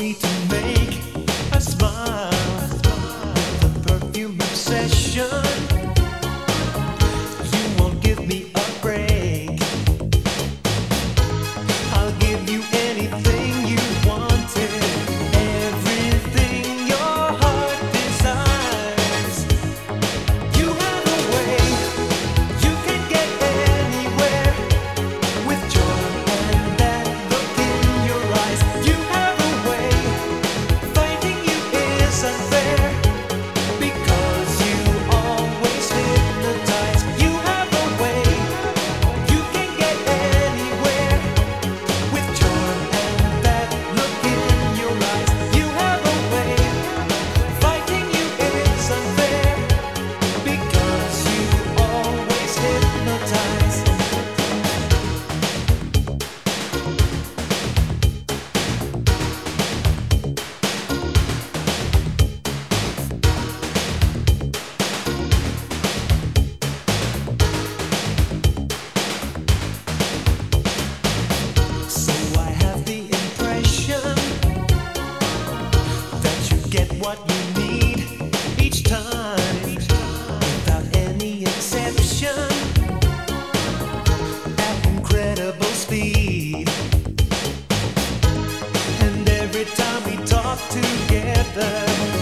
me to make a smile with a perfume obsession. You won't give me a break. I'll give you anything you wanted, everything your heart desires. You have a way, you can get anywhere with charm and that look in your eyes. You have a way, finding you is unfair because you always hypnotize. You have a way, you can get anywhere with charm and that look in your eyes. You have a way, finding you is unfair because you always hypnotize. So I have the impression that you get what you need each time, without any exception, at incredible speed. And every time we talk together,